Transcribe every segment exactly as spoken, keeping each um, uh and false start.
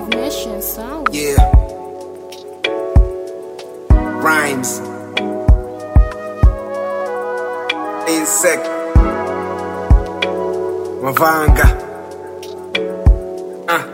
Nation sound. Yeah. Rhymes. Insect. Mavanga. Uh.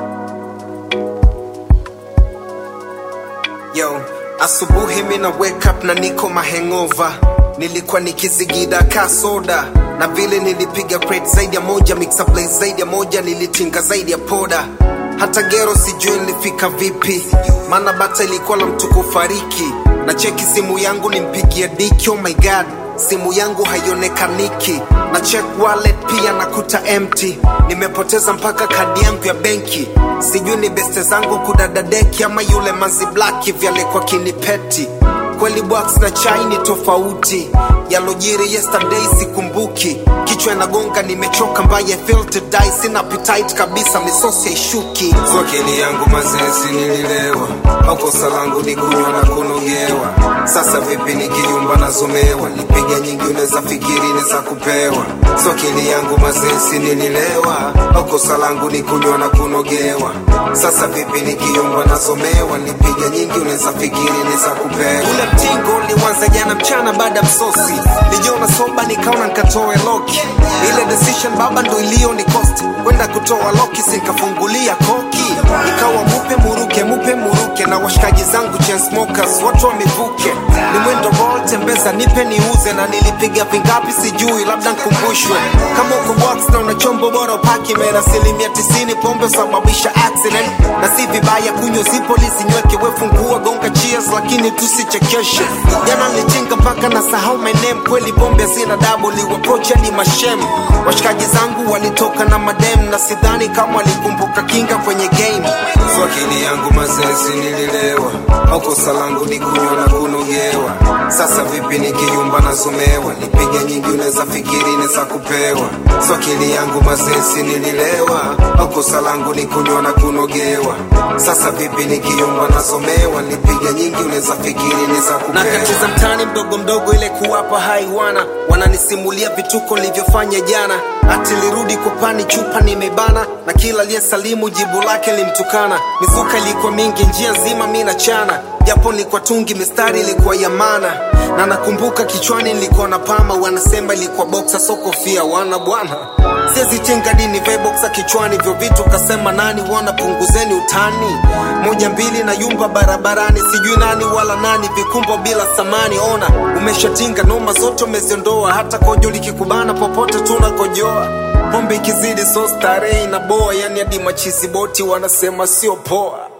Yo, asubuhi mina wake up na niko mahangover. Nilikuwa nikizigida ka soda, na vile nilipiga crate zaidi ya moja, mixer play zaidi ya moja, nilitinga zaidi ya poda. Hata gero sijui nilifika vipi, mana bata ilikuwa la mtu kufariki. Na cheki simu yangu nimpigia diki, oh my god, simu yangu haionekaniki. Na check wallet pia nakuta empty, nimepoteza mpaka kadi yangu ya benki. Sijui ni beste zangu kudadadeki, ama yule mazi black vyale kwa kinipeti. Kweli box na chai ni tofauti, yalojiri yesterday sikumbuki. Kichwa inagonga nimechoka mbaya, feel to die, sina appetite kabisa, misosi haishuki. Swakili yangu mazesi nililewa, au kosa langu ni kunywa na kunogewa. Sasa vipi nikiyumba na zomewa, nipiga nyingi unaweza fikiri neza kupewa. Swakili yangu mazesi nililewa, au kosa langu ni kunywa na kunogewa. Sasa vipi nikiyumba na zomewa, nipiga nyingi unaweza fikiri neza kupewa. Ule mtingo liwanza jana mchana baada msosi, nijiona soba nikaona nikatoe loki. Ile decision baba ndo ilio ni cost, kwenda kutoa loki sikafungulia koki. Nikawa mupe muruke mupe muruke, na washikaji zangu chain smokers watu wamevuke. Ni mwendo roll tembeza nipe niuze, na nilipiga vingapi sijui labda nkumbushwe. Kama uko box na unachombo bora upaki, mera asilimia tisini pombe sababisha accident. Na si vibaya kunywa zipo lizinyweke, we fungua gonga cheers lakini tusichekeshe. Jana nilijinga mpaka na sahau my name, kweli pombe zina double liwaprocha ni mashem. Washikaji zangu walitoka na madem, na sidhani kama walikumbuka kinga kwenye game. Swakili yangu mazesi nililewa, au kosa langu ni kunywa na kunogewa. Sasa vipi nikiyumba na zomewa, nipiga nyingi unaweza fikiri neza kupewa. Swakili yangu mazesi nililewa, au kosa langu ni kunywa na kunogewa. Sasa vipi nikiyumba na zomewa, nipiga nyingi unaweza fikiri neza kupewa. Na katiza mtani mdogo mdogo ile kuwapa haiwana, wananisimulia vituko nilivyofanya jana. Ati lirudi kupani chupa nimebana, na kila aliyesalimu jibu lake limtukana. Mizuka ilikuwa mingi njia nzima mina chana, japo nilikuwa tungi mistari ilikuwa ya maana. Na nakumbuka kichwani nilikuwa na pama, wanasema ilikuwa boxer so kofia wana bwana. Siezi tinga dini vye boxer kichwani, vyo vitu kasema nani, wana punguzeni utani. Moja mbili na yumba barabarani, sijui nani wala nani, vikumbo bila samani. Ona umeshatinga noma zote umeziondoa, hata kojo likikubana popote tunakojoa. Pombe ikizidi so starehe na boa, yani hadi machizi boti wanasema sio poa.